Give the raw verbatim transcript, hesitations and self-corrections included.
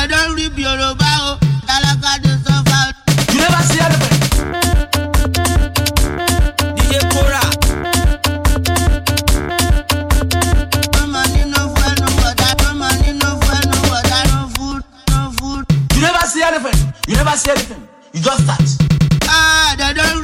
don't reap your Yoruba. Talaka dey suffer. You never see elephant. D J Kora. No money, no fuel, no water. No money, no fuel, no water. No food, no food. You never see elephant. You never see anything. You just start. Ah, they don't